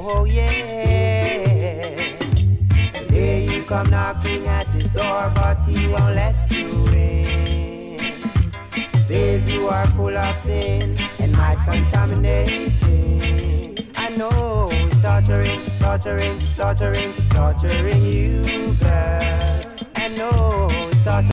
oh yeah. Today you come knocking at his door, but he won't let you in. Says you are full of sin and might contaminate him. I know he's torturing you, girl. I know he's torturing.